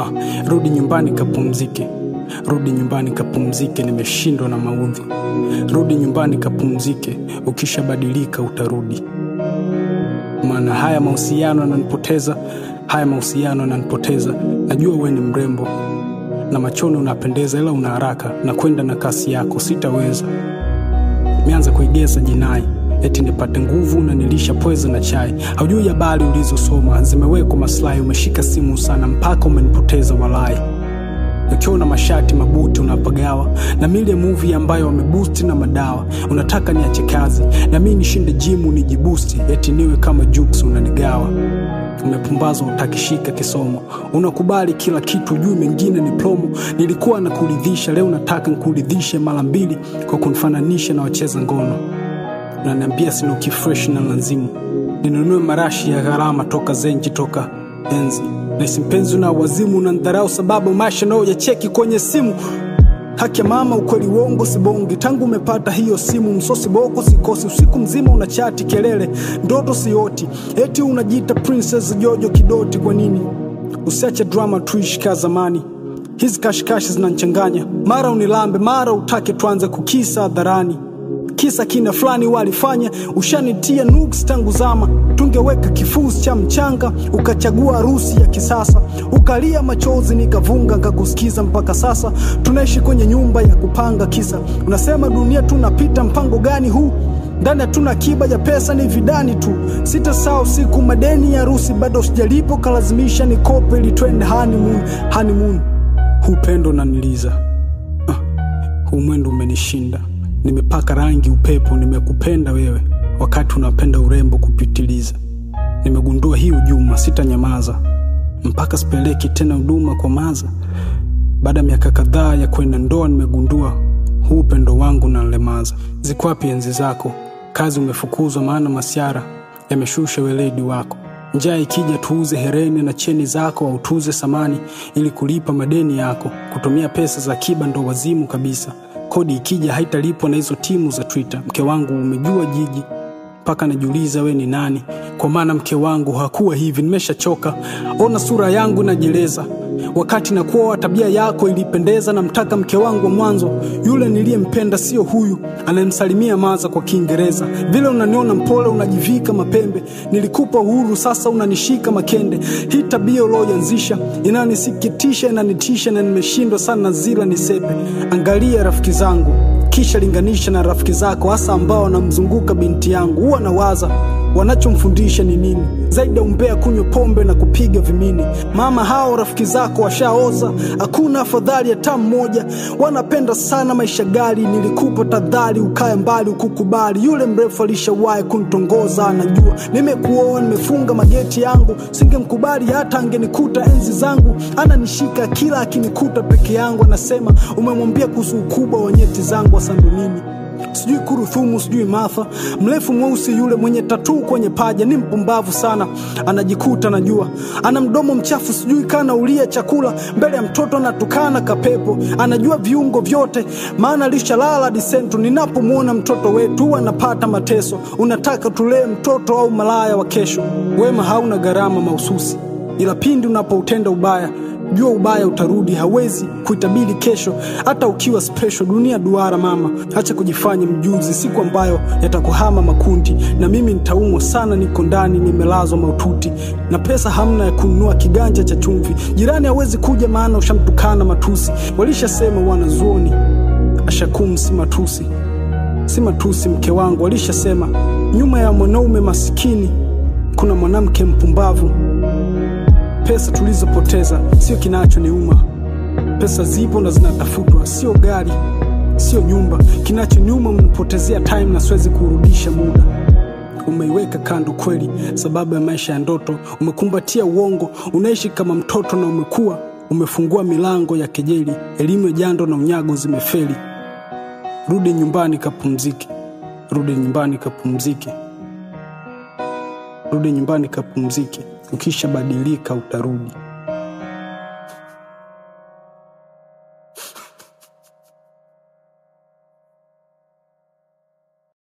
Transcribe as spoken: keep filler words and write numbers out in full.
uh, rudi nyumbani kapumzike. Rudi nyumbani kapumzike, nimeshindwa na maudhi. Rudi nyumbani kapumzike, ukishabadilika utarudi. Maana haya mahusiano yananipoteza, haya mahusiano yananipoteza. Najua wewe ni mrembo na machoni unapendeza, ila una haraka na kwenda na kasi yako, sitaweza. Nimeanza kuigeza jinai eti nipate nguvu na nilisha pweza na chai. Haujui habari ulizosoma zimewekwa maslahi. Umeshika simu sana mpaka umenipoteza walai. Ukiona mashati mabuti unapagawa na mile movie ambayo wameboost na madawa. Unataka niache kazi na mimi nishinde gym nijibusti, eti niwe kama Jux unanigawa. Umepumbazwa utakishika kisomo, unakubali kila kitu juu mengine ni promo. Nilikuwa nakuridhisha, leo nataka nikuridhishe mara mbili kwa kunifananisha na wacheza ngono. Unaniambia sinuki fresh na lanzimu ninunue marashi ya gharama toka Zenji toka enzi. Na simpenzi na wazimu unanidharau sababu maisha nao ya cheki kwenye simu. Haki ya mama ukweli uongo sibongi, tangu umepata hiyo simu msosi boko sikosi. Usiku mzima unachati kelele ndoto sioti, eti unajiita Princess Jojo Kidoti. Kwa nini usiache drama tuishi ka zamani? Hizi kashikashi zinanichanganya, mara unilambe mara utake tuanze kukisa hadharani. Kisa kina fulani walifanya, ushanitia nuks tangu zama. Tungeweka kifusi cha mchanga, ukachagua harusi ya kisasa. Ukalia machozi nikavunga nikakusikiza mpaka sasa. Tunaishi kwenye nyumba ya kupanga kisa. Unasema dunia tunapita, mpango gani huu? Ndani hatuna akiba ya pesa ni vidani tu. Sita saa usiku madeni ya harusi bado sijalipo, kalazimisha nikope ili twende honeymoon. Honeymoon upendo na niliza. Uh, huu mwendo umenishinda. Nimepaka rangi upepo, nimekupenda wewe wakati unapenda urembo kupitiliza. Nimegundua hii ujuma, sitanyamaza mpaka speleki tena huduma kwa maza. Baada miaka kadhaa ya kwenda ndoa nimegundua huu upendo wangu na nlemaza. Ziko wapi enzi zako? Kazi umefukuzwa maana masiara yameshusha weledi wako. Njaa ikija tuuze hereni na cheni zako, au tuuze samani ili kulipa madeni yako. Kutumia pesa za akiba ndo wazimu kabisa. Kodi ikija haitalipwa na hizo timu za Twitter. Mke wangu umejua jiji mpaka najiuliza we ni nani? Kwa maana mke wangu hakuwa hivi, nimeshachoka. Ona sura yangu najeleza wakati nakuwa tabia yako ilipendeza. Na mtaka mke wangu wa mwanzo, yule niliyempenda sio huyu anayemsalimia maza kwa Kiingereza. Vile unaniona mpole unajivika mapembe, nilikupa uhuru sasa unanishika makende. Hii tabia uloyanzisha inanisikitisha inanitisha, na nimeshindwa sana zila nisepe. Angalia rafiki zangu kisha linganisha na rafiki zako, hasa ambao wanamzunguka binti yangu. Huwa nawaza wanachomfundisha ni nini zaidi umbea, kunywa pombe na kupiga vimini. Mama hao rafiki zako washaoza, hakuna afadhali hata mmoja. Wanapenda sana maisha gali, nilikupa tadhari ukae mbali ukukubali. Yule mrefu alishawahi kunitongoza, anajua nimekuoa nimefunga mageti yangu. Singemkubali hata angenikuta enzi zangu. Ananishika kila akinikuta peke yangu, anasema umemwambia kuhusu ukubwa wa nyeti zangu. Asando nini? Sijui kuruthumu, sijui Martha. Mrefu mweusi yule mwenye tattoo kwenye paja ni mpumbavu sana. Anajikuta najua ana mdomo mchafu, sijui kana ulia chakula mbele ya mtoto anatukana kapepo. Anajua viungo vyote maana alishalala disento. Ninapomuona mtoto wetu anapata mateso. Unataka tulee mtoto au malaya wa kesho? Wema hauna gharama mahususi, ila pindi unapoutenda ubaya jua ubaya utarudi. Hawezi kuitabili kesho hata ukiwa special. Dunia duara mama, acha kujifanya mjuzi. Siku ambayo yatakuhama makundi na mimi nitaumwa sana, niko ndani nimelazwa maututi. Na pesa hamna ya kununua kiganja cha chumvi. Jirani hawezi kuja maana ushamtukana matusi. Walishasema wanazuoni ashakum si matusi, si matusi. Mke wangu walishasema nyuma ya mwanaume masikini kuna mwanamke mpumbavu. Pesa tulizopoteza sio kinacho niuma. Pesa zipo na zinatafutwa, sio gari, sio nyumba. Kinacho niuma mnipotezea time na siwezi kurudisha muda. Umeiweka kando kweli sababu ya maisha ya ndoto. Umekumbatia uongo, unaishi kama mtoto na umekuwa umefungua milango ya kejeli. Elimu ya jando na unyago zimefeli. Rudi nyumbani kapumzike. Rudi nyumbani kapumzike. Rudi nyumbani kapumzike. Ukishabadilika utarudi.